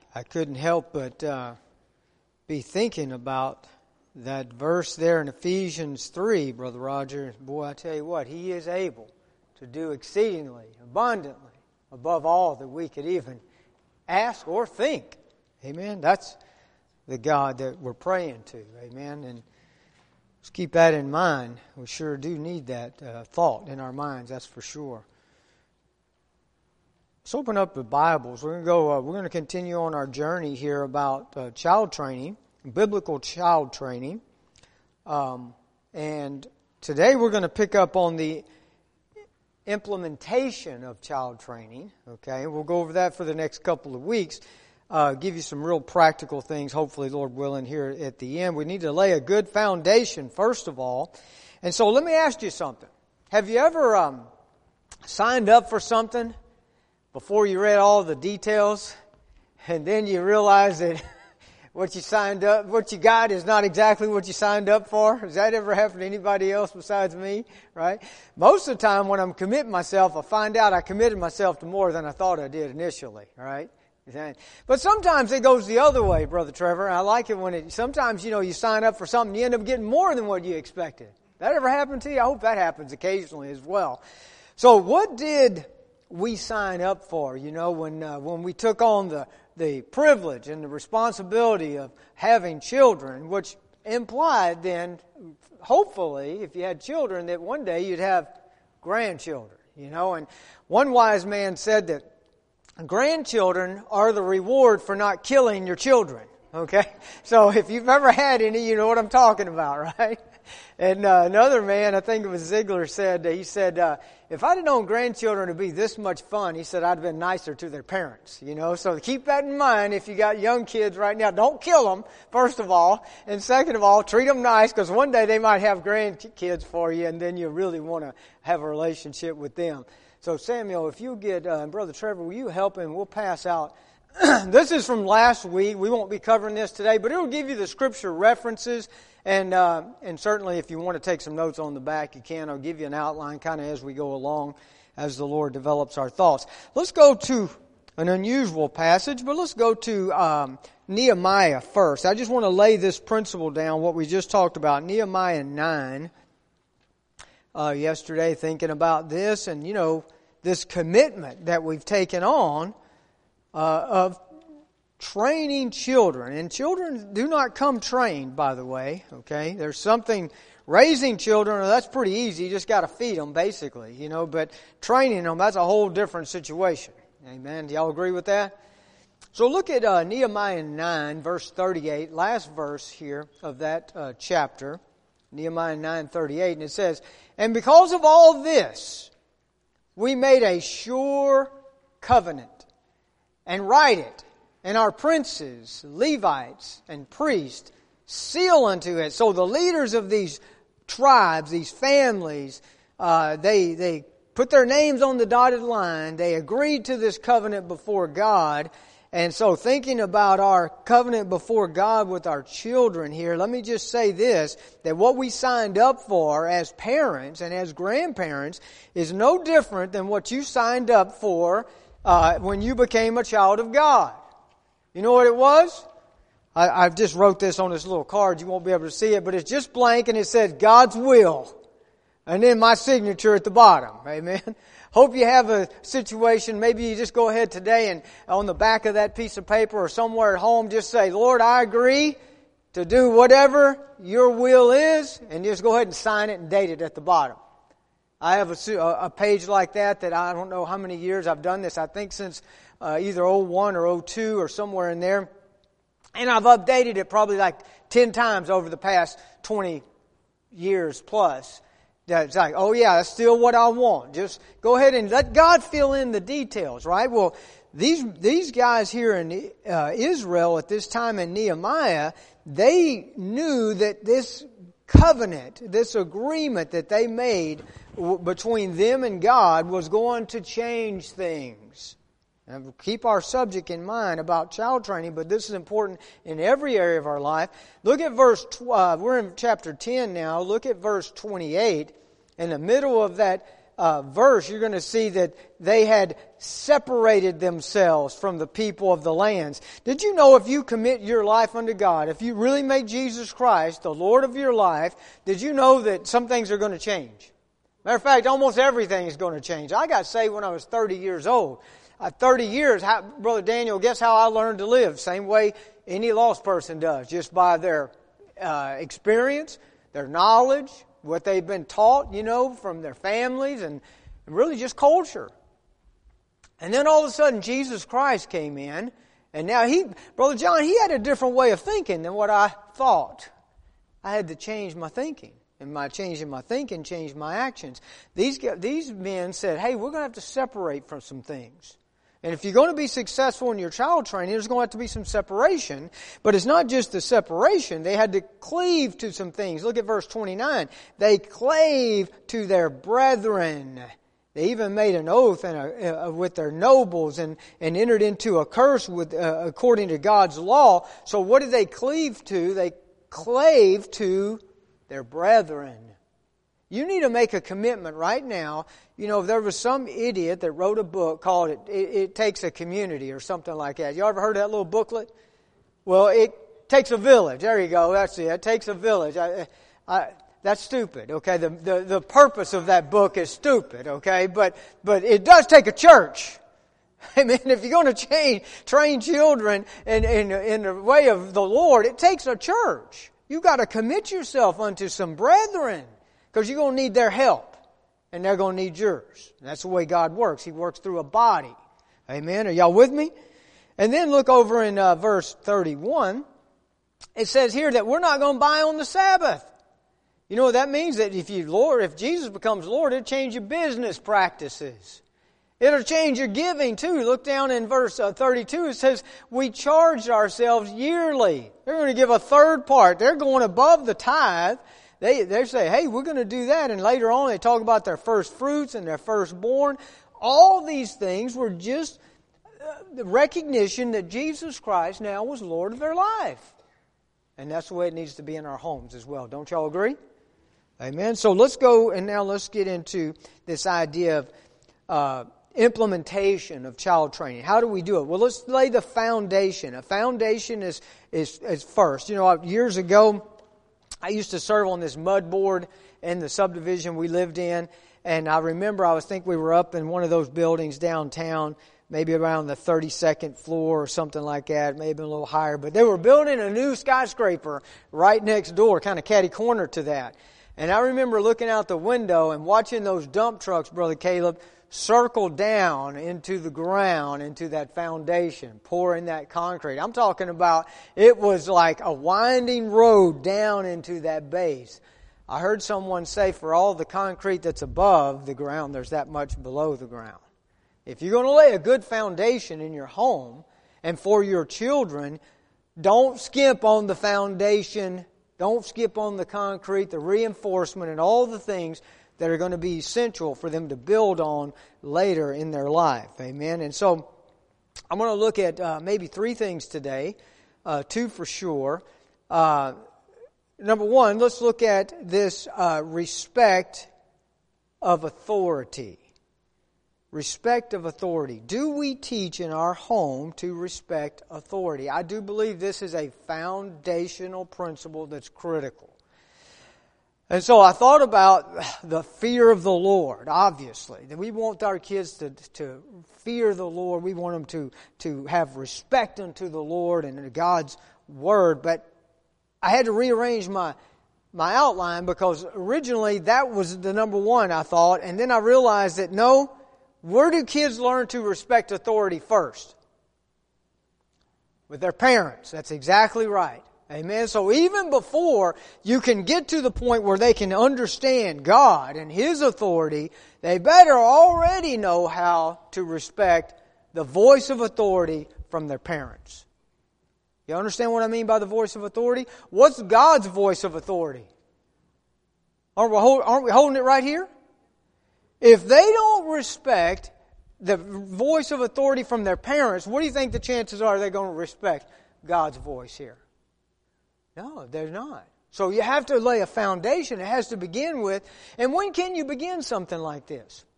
I couldn't help but be thinking about that verse there in Ephesians 3, Brother Roger. Boy, I tell you what, He is able to do exceedingly, abundantly, above all that we could even ask or think. Amen? That's the God that we're praying to. Amen? And let's keep that in mind. We sure do need that thought in our minds, that's for sure. Let's open up the Bibles. We're going to continue on our journey here about child training, biblical child training. And today we're going to pick up on the implementation of child training. Okay, we'll go over that for the next couple of weeks. Give you some real practical things, hopefully, Lord willing, here at the end. We need to lay a good foundation, first of all. And so let me ask you something. Have you ever signed up for something before you read all the details, and then you realize that what you got is not exactly what you signed up for? Has that ever happened to anybody else besides me? Right? Most of the time when I'm committing myself, I find out I committed myself to more than I thought I did initially. Right? But sometimes it goes the other way, Brother Trevor. I like it when sometimes, you sign up for something, you end up getting more than what you expected. That ever happened to you? I hope that happens occasionally as well. So what did we sign up for, when we took on the privilege and the responsibility of having children, which implied then, hopefully, if you had children, that one day you'd have grandchildren, And one wise man said that grandchildren are the reward for not killing your children, okay? So if you've ever had any, you know what I'm talking about, right? And another man, I think it was Ziegler, said, if I'd have known grandchildren would be this much fun, he said, I'd have been nicer to their parents, So keep that in mind if you got young kids right now. Don't kill them, first of all. And second of all, treat them nice, because one day they might have grandkids for you, and then you really want to have a relationship with them. So Samuel, if you get, Brother Trevor, will you help him? We'll pass out. This is from last week. We won't be covering this today, but it will give you the scripture references. And certainly if you want to take some notes on the back, you can. I'll give you an outline kind of as we go along, as the Lord develops our thoughts. Let's go to an unusual passage, but let's go to Nehemiah first. I just want to lay this principle down, what we just talked about, Nehemiah 9. Yesterday, thinking about this and, this commitment that we've taken on of training children. And children do not come trained, by the way, okay? There's something, raising children, that's pretty easy. You just got to feed them, basically, But training them, that's a whole different situation. Amen. Do y'all agree with that? So look at Nehemiah 9, verse 38, last verse here of that chapter. Nehemiah 9:38, and it says, and because of all this, we made a sure covenant, and write it, and our princes, Levites, and priests seal unto it. So the leaders of these tribes, these families, they put their names on the dotted line. They agreed to this covenant before God. And so thinking about our covenant before God with our children here, let me just say this, that what we signed up for as parents and as grandparents is no different than what you signed up for when you became a child of God. You know what it was? I've just wrote this on this little card. You won't be able to see it, but it's just blank and it says God's will. And then my signature at the bottom. Amen. Hope you have a situation, maybe you just go ahead today and on the back of that piece of paper or somewhere at home just say, Lord, I agree to do whatever your will is, and just go ahead and sign it and date it at the bottom. I have a page like that I don't know how many years I've done this. I think since either 01 or 02 or somewhere in there. And I've updated it probably like 10 times over the past 20 years plus. It's like, oh yeah, that's still what I want. Just go ahead and let God fill in the details, right? Well, these guys here in Israel at this time in Nehemiah, they knew that this covenant, this agreement that they made between them and God was going to change things. And keep our subject in mind about child training, but this is important in every area of our life. Look at verse 12. We're in chapter 10 now. Look at verse 28. In the middle of that verse, you're going to see that they had separated themselves from the people of the lands. Did you know if you commit your life unto God, if you really make Jesus Christ the Lord of your life, did you know that some things are going to change? Matter of fact, almost everything is going to change. I got saved when I was 30 years old. 30 years, Brother Daniel, guess how I learned to live? Same way any lost person does, just by their experience, their knowledge, what they've been taught, from their families, and really just culture. And then all of a sudden, Jesus Christ came in, and now Brother John, he had a different way of thinking than what I thought. I had to change my thinking. And my changing my thinking changed my actions. These men said, hey, we're going to have to separate from some things. And if you're going to be successful in your child training, there's going to have to be some separation. But it's not just the separation. They had to cleave to some things. Look at verse 29. They clave to their brethren. They even made an oath with their nobles and entered into a curse according to God's law. So what did they cleave to? They clave to their brethren. You need to make a commitment right now. There was some idiot that wrote a book called It Takes a Community or something like that. You ever heard of that little booklet? Well, it takes a village. There you go. That's it. It takes a village. That's stupid. Okay, the purpose of that book is stupid. Okay, but it does take a church. I mean, if you're going to train children in the way of the Lord, it takes a church. You've got to commit yourself unto some brethren because you're going to need their help and they're going to need yours. And that's the way God works. He works through a body. Amen. Are y'all with me? And then look over in verse 31. It says here that we're not going to buy on the Sabbath. You know what that means? That if Jesus becomes Lord, it'll change your business practices. It'll change your giving too. Look down in verse 32. It says, we charged ourselves yearly. They're going to give a third part. They're going above the tithe. They say, hey, we're going to do that. And later on they talk about their first fruits and their firstborn. All these things were just the recognition that Jesus Christ now was Lord of their life. And that's the way it needs to be in our homes as well. Don't y'all agree? Amen. So let's go and now let's get into this idea of implementation of child training. How do we do it? Well, let's lay the foundation. A foundation is first. Years ago, I used to serve on this mud board in the subdivision we lived in, and I remember I think we were up in one of those buildings downtown, maybe around the 32nd floor or something like that, maybe a little higher, but they were building a new skyscraper right next door, kind of catty corner to that. And I remember looking out the window and watching those dump trucks, Brother Caleb, circle down into the ground, into that foundation, pouring that concrete. I'm talking about it was like a winding road down into that base. I heard someone say for all the concrete that's above the ground, there's that much below the ground. If you're going to lay a good foundation in your home and for your children, don't skimp on the foundation. Don't skip on the concrete, the reinforcement, and all the things that are going to be essential for them to build on later in their life. Amen. And so I'm going to look at maybe three things today, two for sure. Number one, let's look at this respect of authority. Respect of authority. Do we teach in our home to respect authority? I do believe this is a foundational principle that's critical. And so I thought about the fear of the Lord, obviously. That we want our kids to fear the Lord. We want them to have respect unto the Lord and God's Word. But I had to rearrange my outline because originally that was the number one, I thought. And then I realized that no, where do kids learn to respect authority first? With their parents. That's exactly right. Amen. So even before you can get to the point where they can understand God and His authority, they better already know how to respect the voice of authority from their parents. You understand what I mean by the voice of authority? What's God's voice of authority? Aren't we holding it right here? If they don't respect the voice of authority from their parents, what do you think the chances are they're going to respect God's voice here? No, they're not. So you have to lay a foundation. It has to begin with. And when can you begin something like this?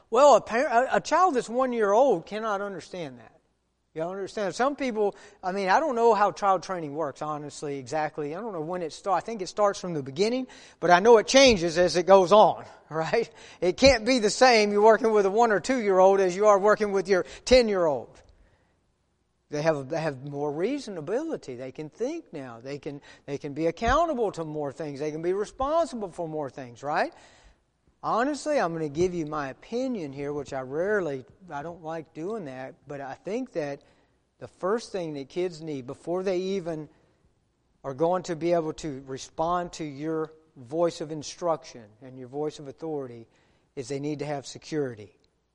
Well, a child that's 1 year old cannot understand that. You understand? Some people, I don't know how child training works, honestly, exactly. I don't know when it starts. I think it starts from the beginning, but I know it changes as it goes on, right? It can't be the same you're working with a 1 or 2 year old as you are working with your 10-year-old. They have more reasonability. They can think now. They can be accountable to more things. They can be responsible for more things, right? Honestly, I'm going to give you my opinion here, which I don't like doing that, but I think that the first thing that kids need before they even are going to be able to respond to your voice of instruction and your voice of authority is they need to have security.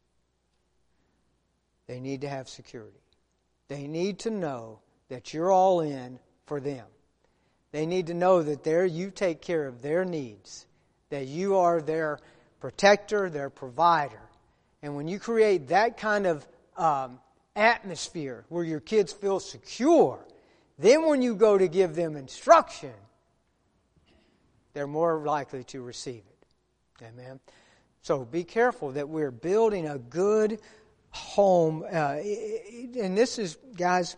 They need to have security. They need to know that you're all in for them. They need to know that you take care of their needs, that you are their protector, their provider. And when you create that kind of atmosphere where your kids feel secure, then when you go to give them instruction, they're more likely to receive it. Amen? So be careful that we're building a good home. And this is, guys,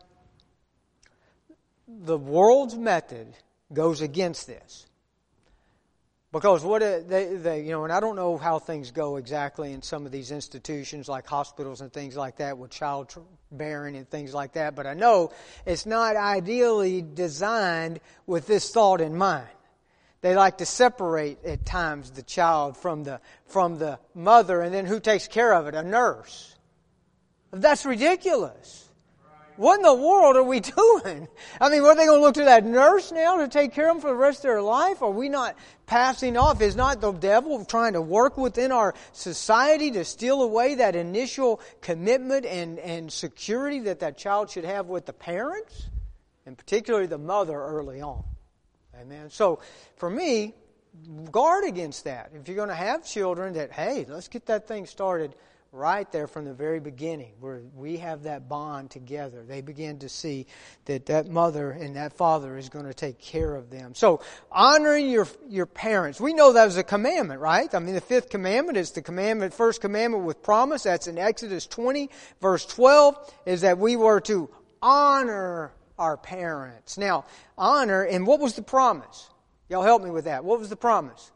the world's method goes against this. Because and I don't know how things go exactly in some of these institutions like hospitals and things like that with childbearing and things like that, but I know it's not ideally designed with this thought in mind. They like to separate at times the child from the mother, and then who takes care of it? A nurse. That's ridiculous. What in the world are we doing? Are they going to look to that nurse now to take care of them for the rest of their life? Are we not passing off? Is not the devil trying to work within our society to steal away that initial commitment and security that child should have with the parents? And particularly the mother early on. Amen. So, for me, guard against that. If you're going to have children hey, let's get that thing started right there from the very beginning, where we have that bond together. They begin to see that mother and that father is going to take care of them. So, honoring your parents. We know that was a commandment, right? The fifth commandment is the first commandment with promise. That's in Exodus 20, verse 12, is that we were to honor our parents. Now, honor, and what was the promise? Y'all help me with that. What was the promise?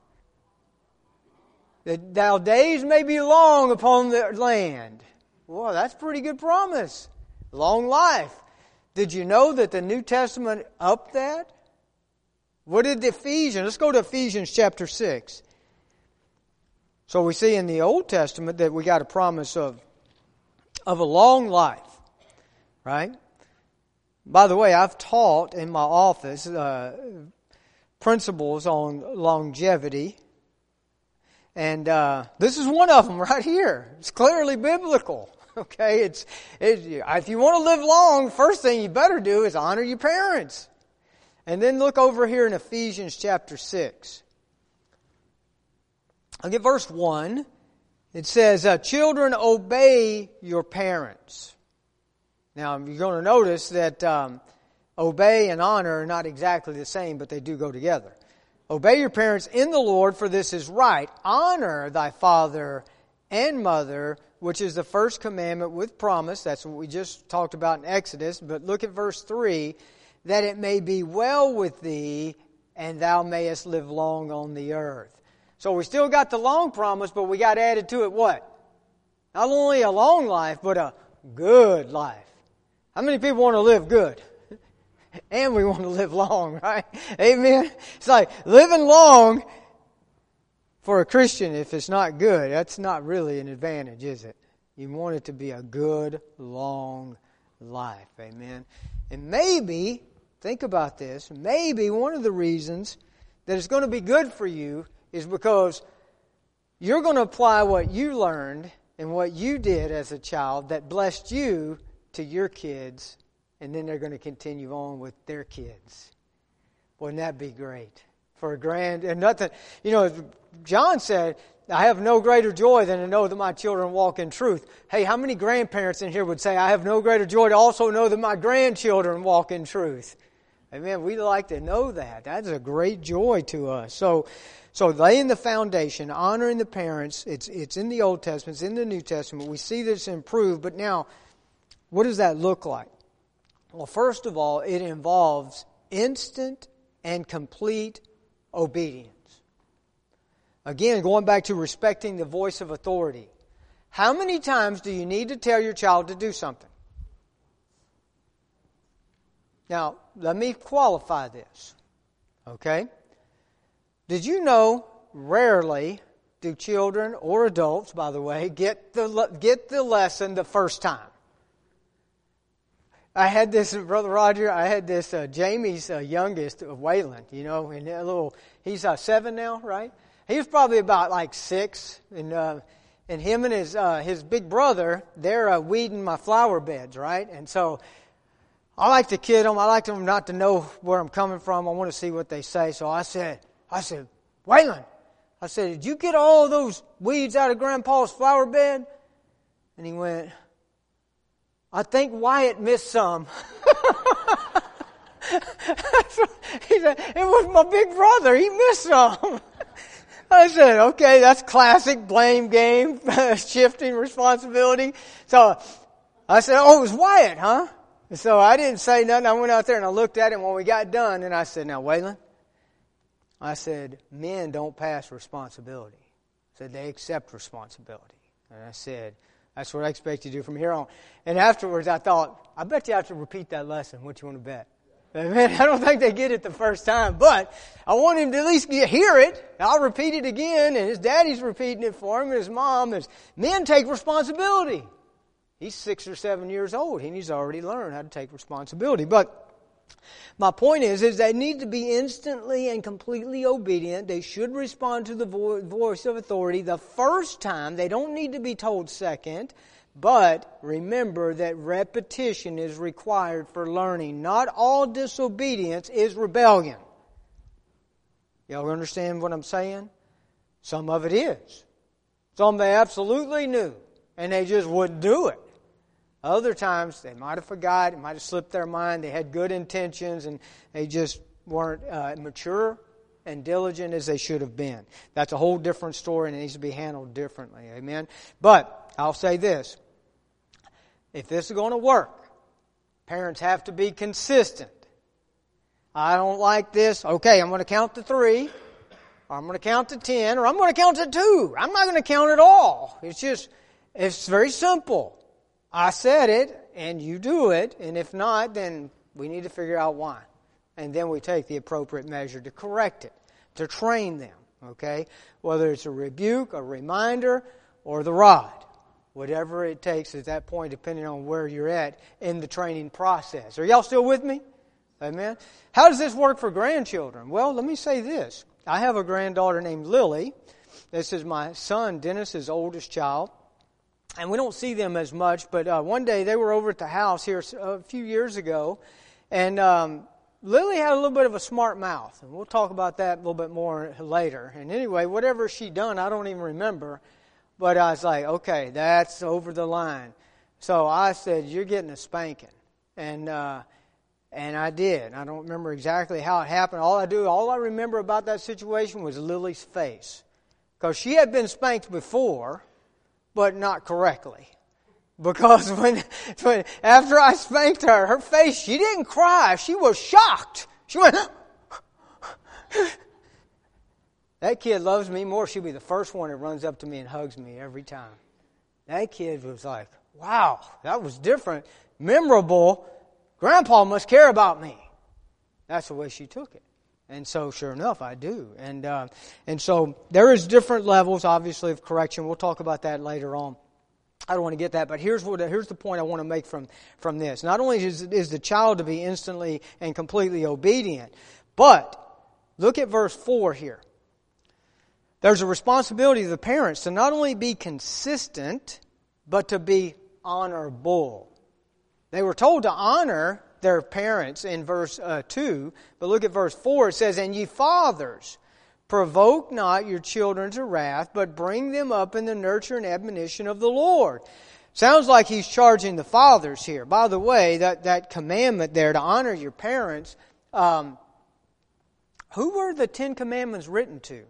That thy days may be long upon the land. Well, that's a pretty good promise. Long life. Did you know that the New Testament upped that? What did Ephesians? Let's go to Ephesians chapter 6. So we see in the Old Testament that we got a promise of a long life. Right? By the way, I've taught in my office principles on longevity. And this is one of them right here. It's clearly biblical. Okay, if you want to live long, first thing you better do is honor your parents. And then look over here in Ephesians chapter 6. I'll get verse 1. It says, children, obey your parents. Now, you're going to notice that obey and honor are not exactly the same, but they do go together. Obey your parents in the Lord, for this is right. Honor thy father and mother, which is the first commandment with promise. That's what we just talked about in Exodus. But look at verse 3. That it may be well with thee, and thou mayest live long on the earth. So we still got the long promise, but we got added to it what? Not only a long life, but a good life. How many people want to live good? And we want to live long, right? Amen? It's like living long for a Christian, if it's not good, that's not really an advantage, is it? You want it to be a good, long life. Amen? And maybe, think about this, maybe one of the reasons that it's going to be good for you is because you're going to apply what you learned and what you did as a child that blessed you to your kids. And then they're going to continue on with their kids. Wouldn't that be great? For a and nothing, John said, I have no greater joy than to know that my children walk in truth. Hey, how many grandparents in here would say, I have no greater joy to also know that my grandchildren walk in truth? Amen. We like to know that. That's a great joy to us. So laying the foundation, honoring the parents, it's in the Old Testament, it's in the New Testament. We see that it's improved, but now, what does that look like? Well, first of all, it involves instant and complete obedience. Again, going back to respecting the voice of authority. How many times do you need to tell your child to do something? Now, let me qualify this. Okay? Did you know rarely do children or adults, by the way, get the lesson the first time? I had this, Brother Roger, Jamie's youngest, Waylon, and he's 7 now, right? He was probably about like 6, and him and his big brother, they're weeding my flower beds, right? And so I like to kid them. I like them not to know where I'm coming from. I want to see what they say. So I said, Waylon, did you get all those weeds out of Grandpa's flower bed? And he went, I think Wyatt missed some. He said, it was my big brother. He missed some. I said, okay, that's classic blame game, shifting responsibility. So I said, oh, it was Wyatt, huh? And so I didn't say nothing. I went out there and I looked at him when we got done, and I said, now, Waylon, I said, men don't pass responsibility. I said, they accept responsibility. And I said, that's what I expect you to do from here on. And afterwards, I thought, I bet you have to repeat that lesson. What you want to bet? Man, I don't think they get it the first time, but I want him to at least hear it. I'll repeat it again, and his daddy's repeating it for him, and his mom. Men take responsibility. He's 6 or 7 years old, and he's already learned how to take responsibility. But my point is they need to be instantly and completely obedient. They should respond to the voice of authority the first time. They don't need to be told second. But remember that repetition is required for learning. Not all disobedience is rebellion. Y'all understand what I'm saying? Some of it is. Some they absolutely knew, and they just wouldn't do it. Other times, they might have forgot, it might have slipped their mind, they had good intentions, and they just weren't mature and diligent as they should have been. That's a whole different story, and it needs to be handled differently. Amen? But I'll say this. If this is going to work, parents have to be consistent. I don't like this. Okay, I'm going to count to 3, or I'm going to count to 10, or I'm going to count to 2. I'm not going to count at all. It's very simple. I said it, and you do it, and if not, then we need to figure out why. And then we take the appropriate measure to correct it, to train them, okay? Whether it's a rebuke, a reminder, or the rod. Whatever it takes at that point, depending on where you're at in the training process. Are y'all still with me? Amen? How does this work for grandchildren? Well, let me say this. I have a granddaughter named Lily. This is my son, Dennis's oldest child. And we don't see them as much, but one day they were over at the house here a few years ago, and Lily had a little bit of a smart mouth. And we'll talk about that a little bit more later. And anyway, whatever she done, I don't even remember. But I was like, okay, that's over the line. So I said, you're getting a spanking. And I did. I don't remember exactly how it happened. All I remember about that situation was Lily's face. Because she had been spanked before, but not correctly. Because when after I spanked her, her face, she didn't cry. She was shocked. She went, that kid loves me more. She'll be the first one that runs up to me and hugs me every time. That kid was like, wow, that was different, memorable. Grandpa must care about me. That's the way she took it. And so, sure enough, I do. And so there is different levels, obviously, of correction. We'll talk about that later on. I don't want to get that, but here's the point I want to make from this. Not only is the child to be instantly and completely obedient, but look at verse 4 here. There's a responsibility of the parents to not only be consistent, but to be honorable. They were told to honor their parents in verse 2, but look at verse 4. It says, "And ye fathers, provoke not your children to wrath, but bring them up in the nurture and admonition of the Lord." Sounds like he's charging the fathers here. By the way, that commandment there to honor your parents, who were the Ten Commandments written to?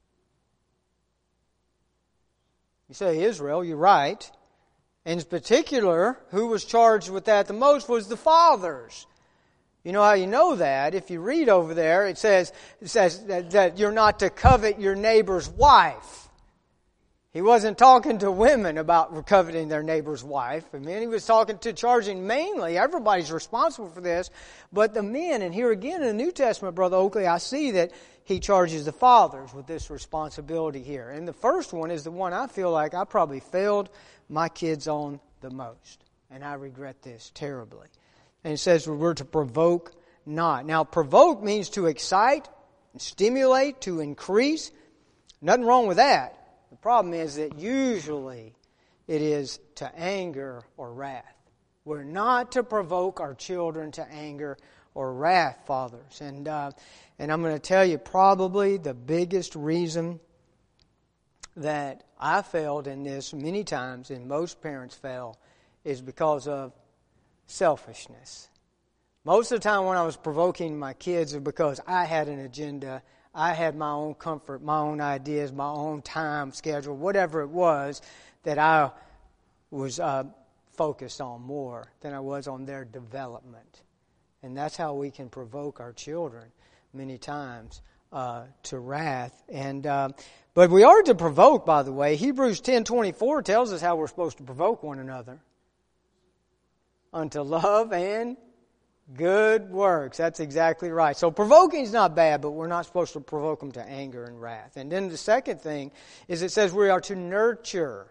You say Israel, you're right. In particular, who was charged with that the most was the fathers. You know how you know that? If you read over there, it says that you're not to covet your neighbor's wife. He wasn't talking to women about coveting their neighbor's wife. I mean, he was charging mainly, everybody's responsible for this, but the men. And here again in the New Testament, Brother Oakley, I see that he charges the fathers with this responsibility here. And the first one is the one I feel like I probably failed my kids on the most. And I regret this terribly. And it says we're to provoke not. Now, provoke means to excite, stimulate, to increase. Nothing wrong with that. The problem is that usually it is to anger or wrath. We're not to provoke our children to anger or wrath, fathers. And I'm going to tell you probably the biggest reason that I failed in this many times, and most parents fail, is because of selfishness. Most of the time when I was provoking my kids, it was because I had an agenda. I had my own comfort, my own ideas, my own time schedule, whatever it was that I was focused on more than I was on their development. And that's how we can provoke our children many times to wrath. But we are to provoke, by the way. Hebrews 10:24 tells us how we're supposed to provoke one another. Unto love and good works. That's exactly right. So provoking is not bad, but we're not supposed to provoke them to anger and wrath. And then the second thing is it says we are to nurture.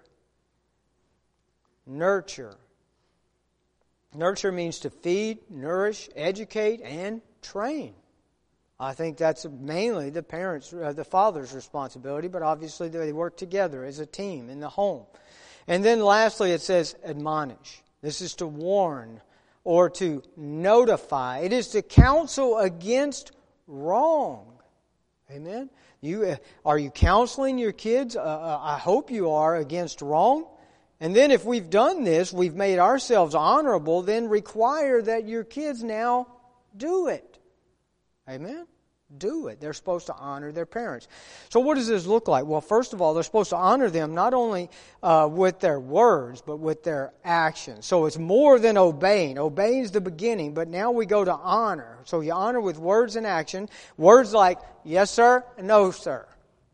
Nurture. Nurture means to feed, nourish, educate, and train. I think that's mainly the parents, the father's responsibility, but obviously they work together as a team in the home. And then lastly it says admonish. This is to warn or to notify. It is to counsel against wrong. Amen? Are you counseling your kids? I hope you are, against wrong. And then if we've done this, we've made ourselves honorable, then require that your kids now do it. Amen? Do it. They're supposed to honor their parents. So what does this look like? Well, first of all, they're supposed to honor them not only with their words, but with their actions. So it's more than obeying. Obeying is the beginning, but now we go to honor. So you honor with words and action. Words like, yes, sir, and no, sir.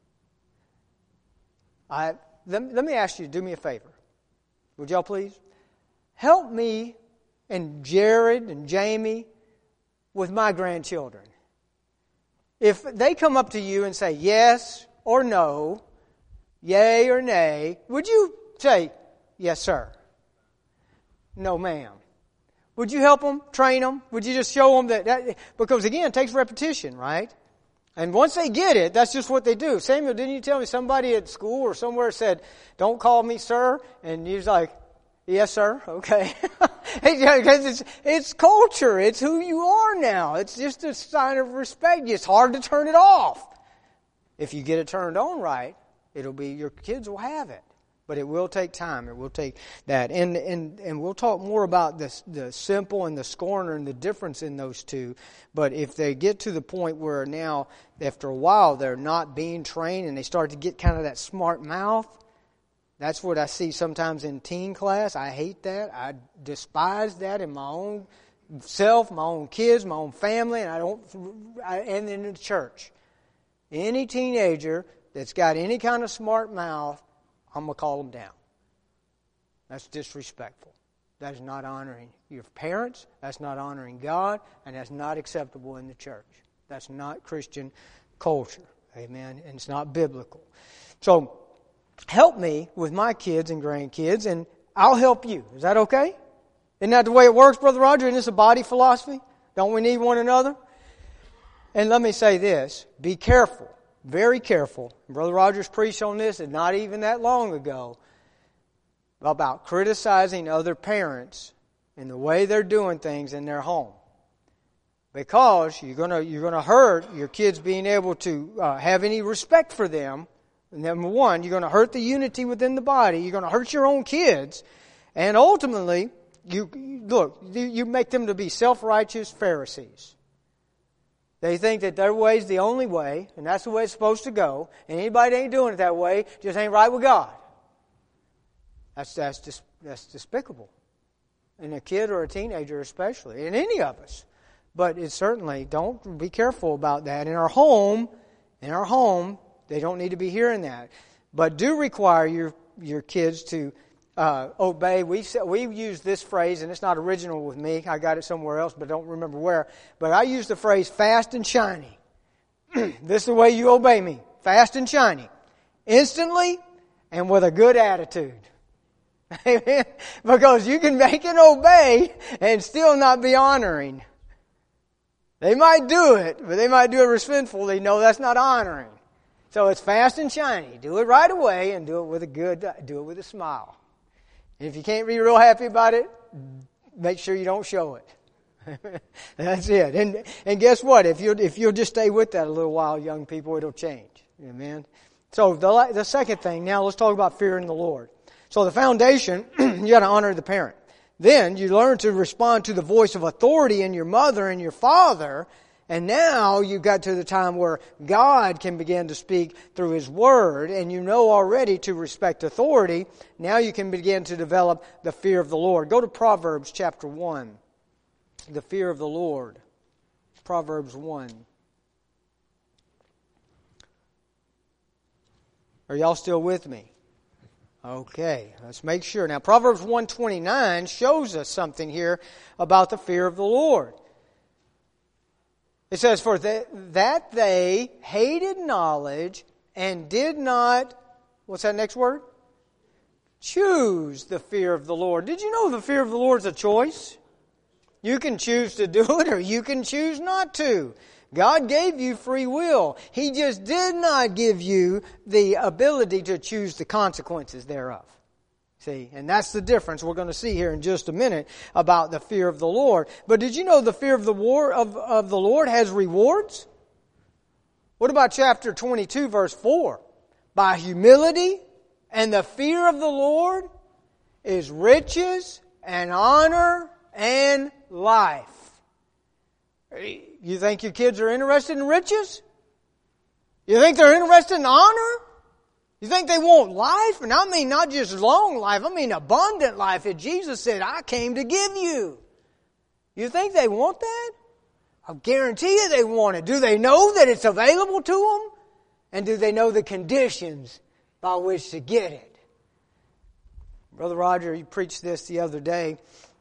Let me ask you, do me a favor. Would y'all please? Help me and Jared and Jamie with my grandchildren. If they come up to you and say yes or no, yay or nay, would you say, yes, sir? No, ma'am. Would you help them, train them? Would you just show them that? Because again, it takes repetition, right? And once they get it, that's just what they do. Samuel, didn't you tell me somebody at school or somewhere said, don't call me sir? And he was like, yes, sir. Okay. Because it's culture. It's who you are now. It's just a sign of respect. It's hard to turn it off. If you get it turned on right, your kids will have it. But it will take time. It will take that. And we'll talk more about the simple and the scorner and the difference in those two. But if they get to the point where now, after a while, they're not being trained and they start to get kind of that smart mouth, that's what I see sometimes in teen class. I hate that. I despise that in my own self, my own kids, my own family, and in the church. Any teenager that's got any kind of smart mouth, I'm going to call them down. That's disrespectful. That is not honoring your parents. That's not honoring God. And that's not acceptable in the church. That's not Christian culture. Amen. And it's not biblical. So, help me with my kids and grandkids, and I'll help you. Is that okay? Isn't that the way it works, Brother Roger? Isn't this a body philosophy? Don't we need one another? And let me say this. Be careful. Very careful. Brother Rogers preached on this, and not even that long ago, about criticizing other parents and the way they're doing things in their home. Because you're gonna hurt your kids being able to have any respect for them. Number one, you're going to hurt the unity within the body. You're going to hurt your own kids. And ultimately, you make them to be self-righteous Pharisees. They think that their way is the only way, and that's the way it's supposed to go. And anybody that ain't doing it that way just ain't right with God. That's despicable. In a kid or a teenager especially, in any of us. But it certainly, don't be careful about that. In our home, they don't need to be hearing that. But do require your kids to obey. We've used this phrase, and it's not original with me. I got it somewhere else, but don't remember where. But I use the phrase fast and shiny. This is the way you obey me. Fast and shiny. Instantly and with a good attitude. Amen. Because you can make it obey and still not be honoring. They might do it, but they might do it respectfully. No, that's not honoring. So it's fast and shiny. Do it right away and do it with a smile. And if you can't be real happy about it, make sure you don't show it. That's it. And guess what? If you'll just stay with that a little while, young people, it'll change. Amen. So the second thing, now let's talk about fearing the Lord. So the foundation, you got to honor the parent. Then you learn to respond to the voice of authority in your mother and your father. And now you got to the time where God can begin to speak through His Word. And you know already to respect authority. Now you can begin to develop the fear of the Lord. Go to Proverbs chapter 1. The fear of the Lord. Proverbs 1. Are y'all still with me? Okay, let's make sure. Now, Proverbs 1:29 shows us something here about the fear of the Lord. It says, "For that they hated knowledge and did not," what's that next word? "Choose the fear of the Lord." Did you know the fear of the Lord is a choice? You can choose to do it or you can choose not to. God gave you free will. He just did not give you the ability to choose the consequences thereof. See, and that's the difference we're going to see here in just a minute about the fear of the Lord. But did you know the fear of the Lord has rewards? What about chapter 22, verse 4? By humility and the fear of the Lord is riches and honor and life. You think your kids are interested in riches? You think they're interested in honor? You think they want life? And I mean not just long life, I mean abundant life that Jesus said, "I came to give you." You think they want that? I guarantee you they want it. Do they know that it's available to them? And do they know the conditions by which to get it? Brother Roger, you preached this the other day.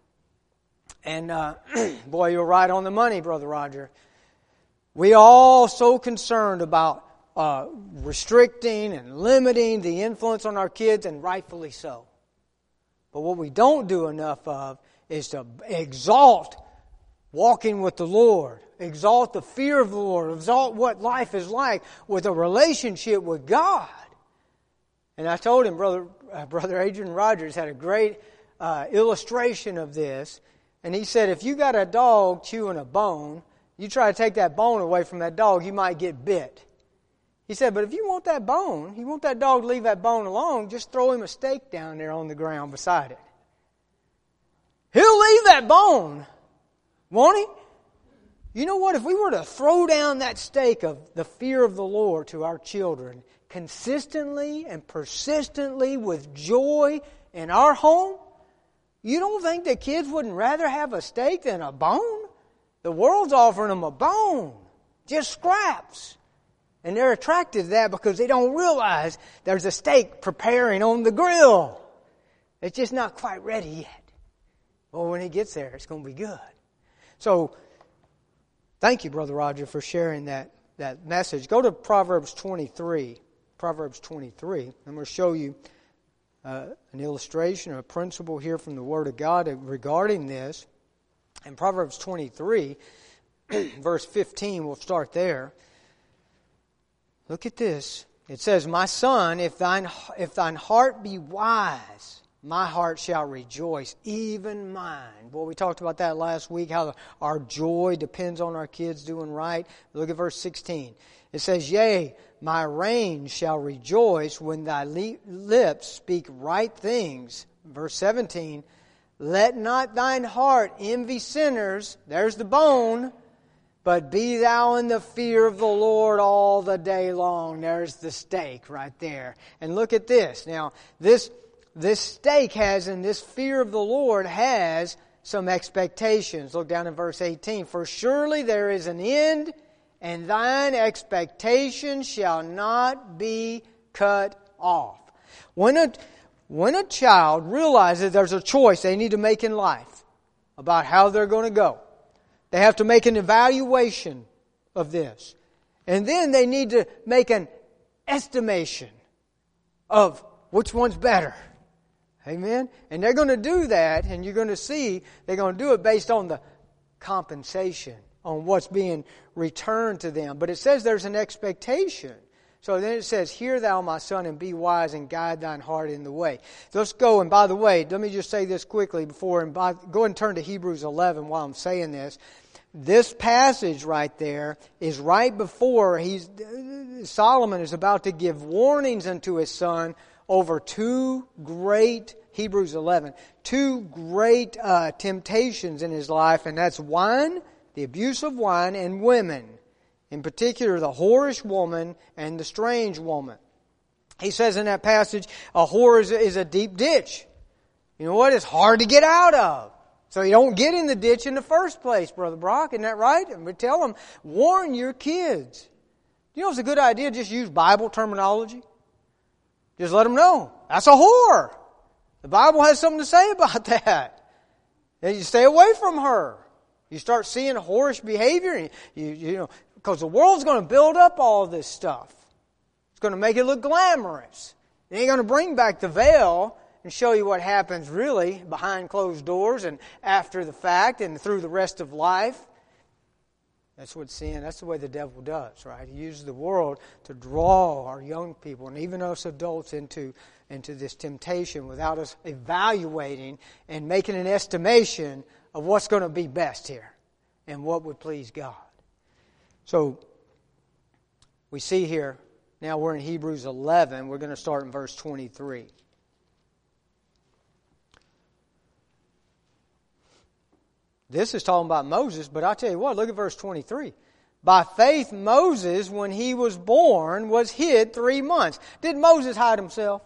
And boy, you're right on the money, Brother Roger. We all so concerned about restricting and limiting the influence on our kids, and rightfully so. But what we don't do enough of is to exalt walking with the Lord, exalt the fear of the Lord, exalt what life is like with a relationship with God. And I told him, Brother Adrian Rogers had a great illustration of this. And he said, if you got a dog chewing a bone, you try to take that bone away from that dog, you might get bit. He said, but if you want that bone, you want that dog to leave that bone alone, just throw him a steak down there on the ground beside it. He'll leave that bone, won't he? You know what? If we were to throw down that stake of the fear of the Lord to our children consistently and persistently with joy in our home, you don't think that kids wouldn't rather have a steak than a bone? The world's offering them a bone, just scraps. And they're attracted to that because they don't realize there's a steak preparing on the grill. It's just not quite ready yet. Well, when it gets there, it's going to be good. So, thank you, Brother Roger, for sharing that message. Go to Proverbs 23. Proverbs 23. I'm going to show you an illustration or a principle here from the Word of God regarding this. In Proverbs 23, verse 15, we'll start there. Look at this. It says, "My son, if thine heart be wise, my heart shall rejoice, even mine." Boy, we talked about that last week, how our joy depends on our kids doing right. Look at verse 16. It says, "Yea, my reign shall rejoice when thy lips speak right things." Verse 17, "Let not thine heart envy sinners," there's the bone, But be thou in the fear of the Lord all the day long. There's the stake right there. And look at this. Now, this stake has, and this fear of the Lord has some expectations. Look down in verse 18. For surely there is an end, and thine expectation shall not be cut off. When a child realizes there's a choice they need to make in life about how they're going to go, they have to make an evaluation of this. And then they need to make an estimation of which one's better. Amen? And they're going to do that, and you're going to see they're going to do it based on the compensation, on what's being returned to them. But it says there's an expectation. So then it says, hear thou, my son, and be wise, and guide thine heart in the way. Let's go, and by the way, let me just say this quickly before, and go and turn to Hebrews 11 while I'm saying this. This passage right there is right before Solomon is about to give warnings unto his son over Hebrews 11, two great temptations in his life, and that's wine, the abuse of wine, and women. In particular, the whorish woman and the strange woman. He says in that passage, a whore is a deep ditch. You know what? It's hard to get out of. So you don't get in the ditch in the first place, Brother Brock. Isn't that right? And we tell them, warn your kids. You know it's a good idea to just use Bible terminology? Just let them know. That's a whore. The Bible has something to say about that. And you stay away from her. You start seeing whorish behavior, you know, because the world's going to build up all this stuff. It's going to make it look glamorous. It ain't going to bring back the veil and show you what happens really behind closed doors and after the fact and through the rest of life. That's that's the way the devil does, right? He uses the world to draw our young people and even us adults into this temptation without us evaluating and making an estimation of what's going to be best here and what would please God. So, we see here, now we're in Hebrews 11, we're going to start in verse 23. This is talking about Moses, but I tell you what, look at verse 23. By faith Moses, when he was born, was hid 3 months. Did Moses hide himself?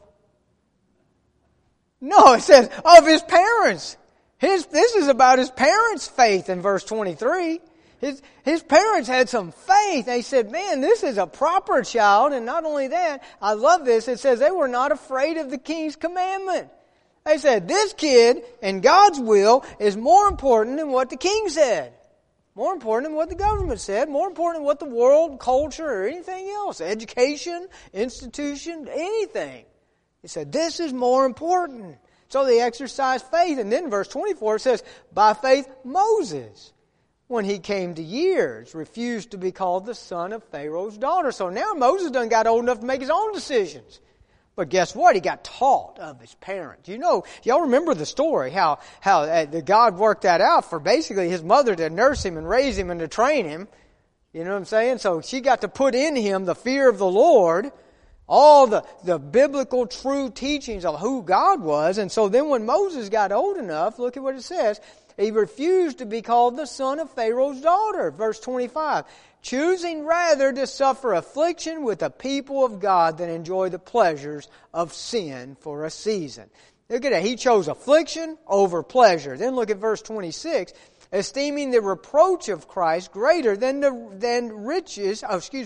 No, it says of his parents. This is about his parents' faith in verse 23. His parents had some faith. They said, man, this is a proper child. And not only that, I love this. It says they were not afraid of the king's commandment. They said, this kid and God's will is more important than what the king said. More important than what the government said. More important than what the world, culture, or anything else. Education, institution, anything. He said, this is more important. So they exercised faith. And then verse 24 says, by faith Moses, when he came to years, refused to be called the son of Pharaoh's daughter. So now Moses done got old enough to make his own decisions. But guess what? He got taught of his parents. You know, y'all remember the story, how God worked that out for basically his mother to nurse him and raise him and to train him. You know what I'm saying? So she got to put in him the fear of the Lord, all the biblical true teachings of who God was. And so then when Moses got old enough, look at what it says. He refused to be called the son of Pharaoh's daughter. Verse 25. Choosing rather to suffer affliction with the people of God than enjoy the pleasures of sin for a season. Look at that. He chose affliction over pleasure. Then look at verse 26. Esteeming the reproach of Christ greater riches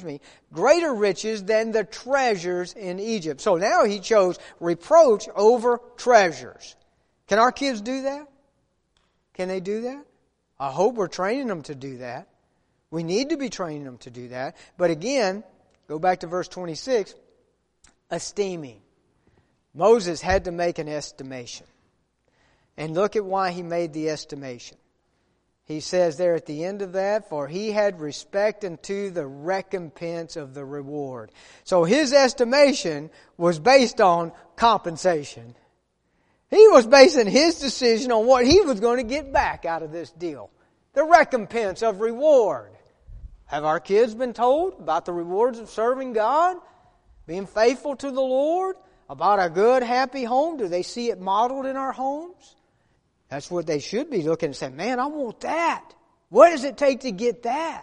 than the treasures in Egypt. So now he chose reproach over treasures. Can our kids do that? Can they do that? I hope we're training them to do that. We need to be training them to do that. But again, go back to verse 26, esteeming. Moses had to make an estimation. And look at why he made the estimation. He says there at the end of that, for he had respect unto the recompense of the reward. So his estimation was based on compensation. He was basing his decision on what he was going to get back out of this deal. The recompense of reward. Have our kids been told about the rewards of serving God? Being faithful to the Lord? About a good, happy home? Do they see it modeled in our homes? That's what they should be looking and saying, man, I want that. What does it take to get that?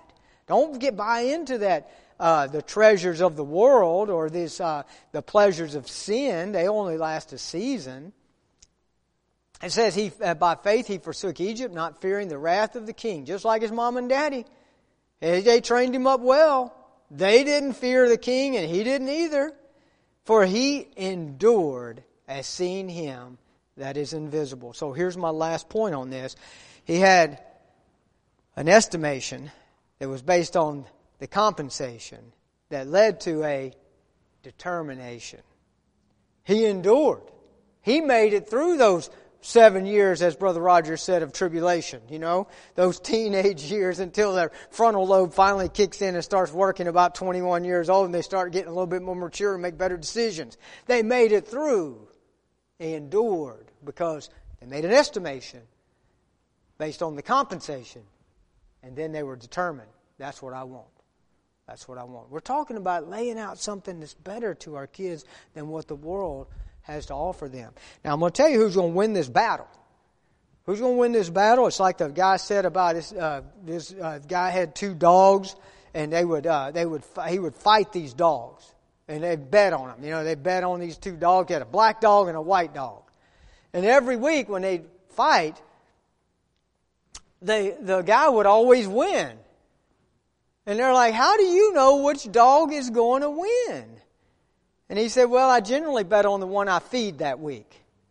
Don't buy into that, the treasures of the world or the pleasures of sin. They only last a season. It says, by faith he forsook Egypt, not fearing the wrath of the king. Just like his mom and daddy. They trained him up well. They didn't fear the king, and he didn't either. For he endured as seeing him that is invisible. So here's my last point on this. He had an estimation that was based on the compensation that led to a determination. He endured. He made it through those 7 years, as Brother Rogers said, of tribulation. Those teenage years until their frontal lobe finally kicks in and starts working about 21 years old and they start getting a little bit more mature and make better decisions. They made it through. They endured because they made an estimation based on the compensation. And then they were determined. That's what I want. That's what I want. We're talking about laying out something that's better to our kids than what the world has to offer them. Now, I'm going to tell you who's going to win this battle. Who's going to win this battle? It's like the guy said about this guy had 2 dogs, and he would fight these dogs, and they'd bet on them. They bet on these 2 dogs. He had a black dog and a white dog, and every week when they'd fight, the guy would always win. And they're like, how do you know which dog is going to win? And he said, well, I generally bet on the one I feed that week.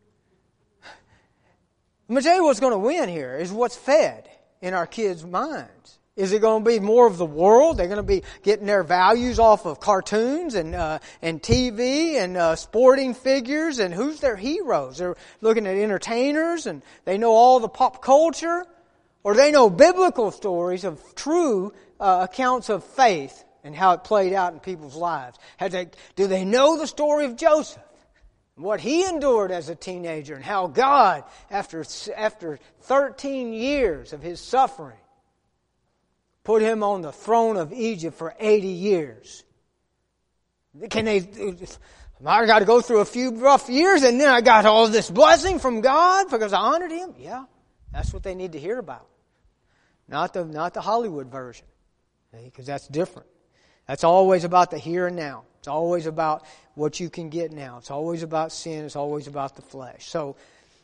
I'm going to tell you what's going to win here is what's fed in our kids' minds. Is it going to be more of the world? They're going to be getting their values off of cartoons and TV and sporting figures, and who's their heroes? They're looking at entertainers and they know all the pop culture, or they know biblical stories of true accounts of faith and how it played out in people's lives. Do they know the story of Joseph? What he endured as a teenager and how God, after 13 years of his suffering, put him on the throne of Egypt for 80 years. I got to go through a few rough years and then I got all this blessing from God because I honored him? Yeah, that's what they need to hear about. Not the Hollywood version, because that's different. That's always about the here and now. It's always about what you can get now. It's always about sin. It's always about the flesh. So,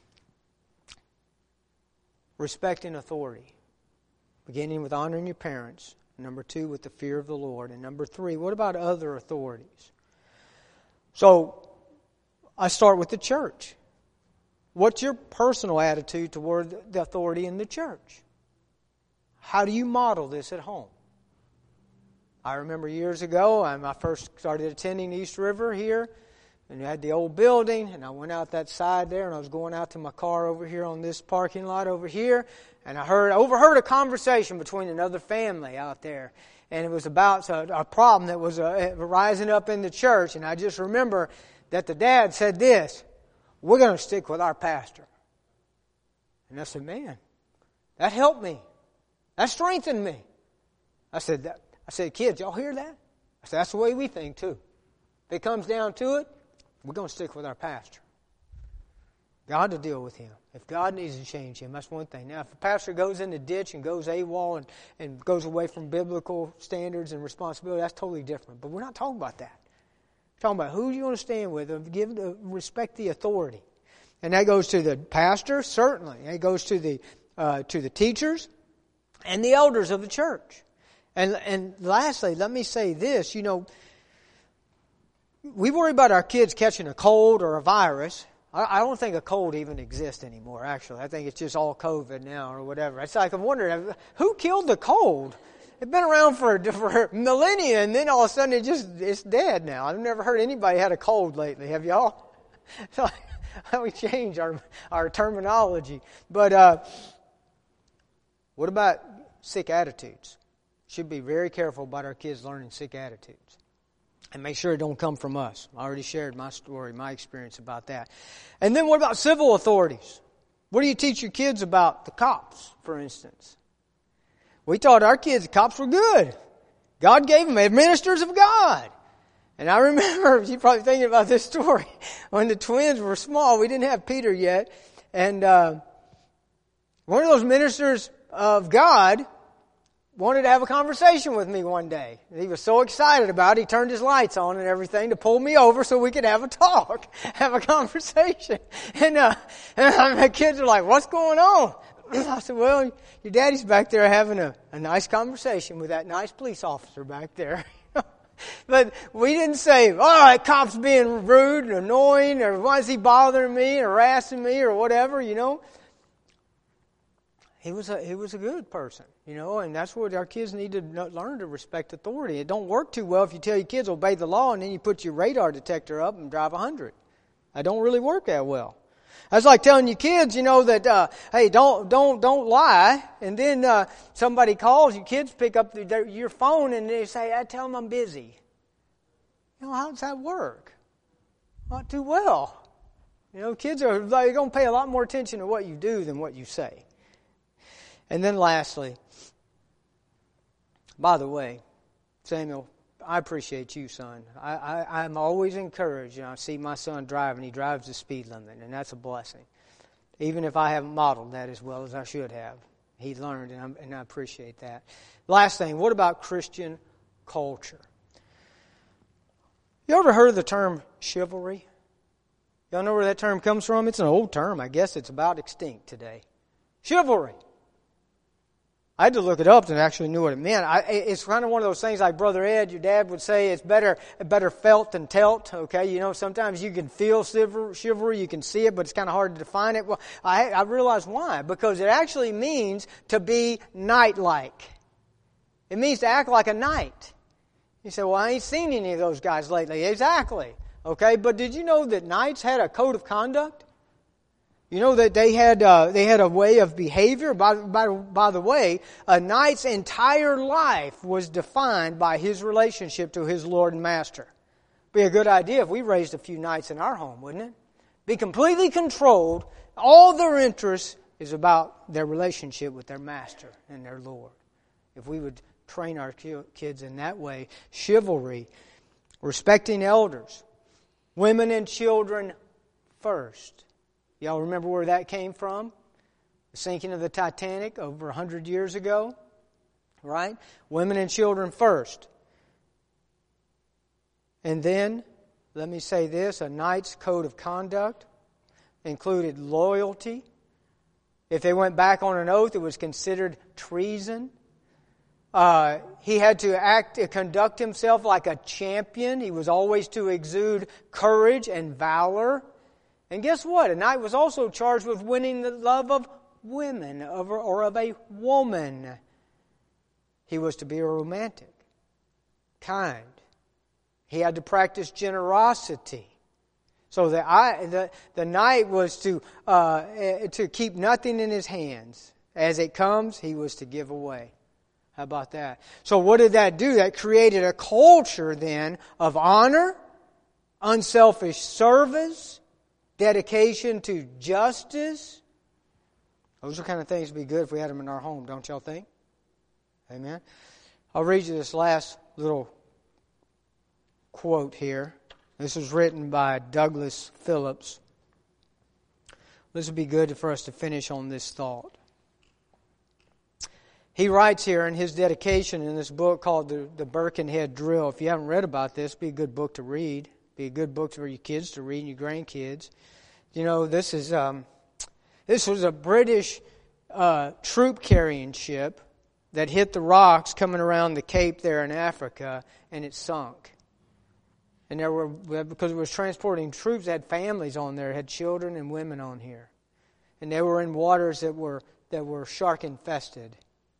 respecting authority. Beginning with honoring your parents. Number 2, with the fear of the Lord. And number 3, what about other authorities? So, I start with the church. What's your personal attitude toward the authority in the church? How do you model this at home? I remember years ago, I first started attending East River here, and you had the old building, and I went out that side there, and I was going out to my car over here on this parking lot over here, and I overheard a conversation between another family out there, and it was about a problem that was rising up in the church, and I just remember that the dad said this, we're going to stick with our pastor. And I said, man, that helped me. That strengthened me. I said, kids, y'all hear that? I said, that's the way we think too. If it comes down to it, we're going to stick with our pastor. God to deal with him. If God needs to change him, that's one thing. Now, if a pastor goes in the ditch and goes AWOL and goes away from biblical standards and responsibility, that's totally different. But we're not talking about that. We're talking about who you want to stand with, respect the authority. And that goes to the pastor, certainly. It goes to the teachers and the elders of the church. And lastly, let me say this, we worry about our kids catching a cold or a virus. I don't think a cold even exists anymore, actually. I think it's just all COVID now or whatever. It's like I'm wondering, who killed the cold? It's been around for millennia, and then all of a sudden it's dead now. I've never heard anybody had a cold lately. Have y'all? So we change our terminology. But what about sick attitudes? Should be very careful about our kids learning sick attitudes. And make sure it don't come from us. I already shared my story, my experience about that. And then what about civil authorities? What do you teach your kids about the cops, for instance? We taught our kids the cops were good. God gave them as ministers of God. And I remember, you're probably thinking about this story, when the twins were small, we didn't have Peter yet, and one of those ministers of God wanted to have a conversation with me one day. He was so excited about it, he turned his lights on and everything to pull me over so we could have a talk, have a conversation. And my kids are like, what's going on? I said, well, your daddy's back there having a nice conversation with that nice police officer back there. But we didn't say, that cop's being rude and annoying, or why is he bothering me and harassing me or whatever, He was a good person, and that's what our kids need to learn, to respect authority. It don't work too well if you tell your kids obey the law and then you put your radar detector up and drive 100. That don't really work that well. That's like telling your kids, that hey, don't lie, and then somebody calls, your kids pick up your phone and they say, I tell them I'm busy. How does that work? Not too well. Kids are going to pay a lot more attention to what you do than what you say. And then lastly, by the way, Samuel, I appreciate you, son. I'm always encouraged. I see my son driving. He drives the speed limit, and that's a blessing. Even if I haven't modeled that as well as I should have. He learned, and I appreciate that. Last thing, what about Christian culture? You ever heard of the term chivalry? Y'all know where that term comes from? It's an old term. I guess it's about extinct today. Chivalry. I had to look it up to actually knew what it meant. It's kind of one of those things like Brother Ed, your dad would say, it's better felt than telt. Okay, sometimes you can feel chivalry, you can see it, but it's kind of hard to define it. Well, I realize why. Because it actually means to be knight-like. It means to act like a knight. You say, well, I ain't seen any of those guys lately. Exactly. Okay, but did you know that knights had a code of conduct? You know that they had a way of behavior. By the way, a knight's entire life was defined by his relationship to his Lord and Master. Be a good idea if we raised a few knights in our home, wouldn't it? Be completely controlled. All their interest is about their relationship with their Master and their Lord. If we would train our kids in that way, chivalry, respecting elders, women and children first. Y'all remember where that came from? The sinking of the Titanic over 100 years ago, right? Women and children first. And then, let me say this, a knight's code of conduct included loyalty. If they went back on an oath, it was considered treason. He had to conduct himself like a champion. He was always to exude courage and valor. And guess what? A knight was also charged with winning the love of women or of a woman. He was to be a romantic, kind. He had to practice generosity. So the knight was to keep nothing in his hands. As it comes, he was to give away. How about that? So what did that do? That created a culture then of honor, unselfish service, dedication to justice. Those are kind of things that would be good if we had them in our home, don't y'all think? Amen. I'll read you this last little quote here. This was written by Douglas Phillips. This would be good for us to finish on this thought. He writes here in his dedication in this book called The Birkenhead Drill. If you haven't read about this, it'd be a good book to read. Be a good book for your kids to read and your grandkids. This was a British troop carrying ship that hit the rocks coming around the Cape there in Africa, and it sunk. And because it was transporting troops, it had families on there, it had children and women on here, and they were in waters that were shark infested.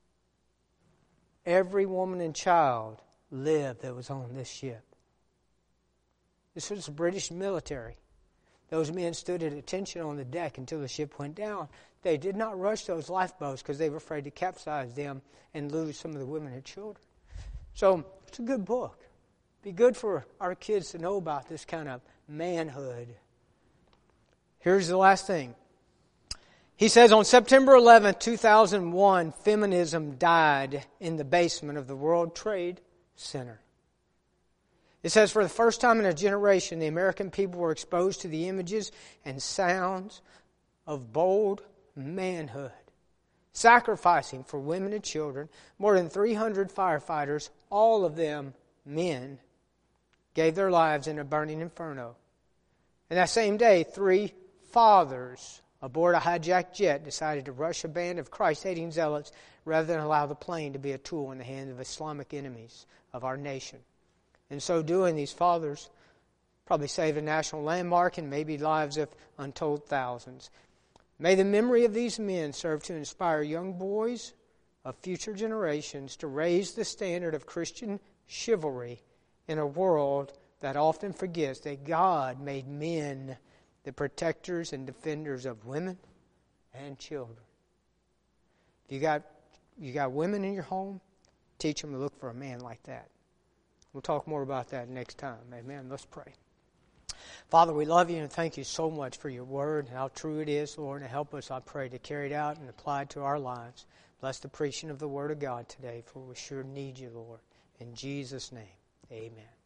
Every woman and child lived that was on this ship. This was the British military. Those men stood at attention on the deck until the ship went down. They did not rush those lifeboats because they were afraid to capsize them and lose some of the women and children. So it's a good book. Be good for our kids to know about this kind of manhood. Here's the last thing. He says on September 11th, 2001, feminism died in the basement of the World Trade Center. It says, for the first time in a generation, the American people were exposed to the images and sounds of bold manhood, sacrificing for women and children. More than 300 firefighters, all of them men, gave their lives in a burning inferno. And that same day, 3 fathers aboard a hijacked jet decided to rush a band of Christ-hating zealots rather than allow the plane to be a tool in the hands of Islamic enemies of our nation. In so doing, these fathers probably saved a national landmark and maybe lives of untold thousands. May the memory of these men serve to inspire young boys of future generations to raise the standard of Christian chivalry in a world that often forgets that God made men the protectors and defenders of women and children. If you got women in your home, teach them to look for a man like that. We'll talk more about that next time. Amen. Let's pray. Father, we love you and thank you so much for your word and how true it is, Lord, and help us, I pray, to carry it out and apply it to our lives. Bless the preaching of the word of God today, for we sure need you, Lord. In Jesus' name, amen.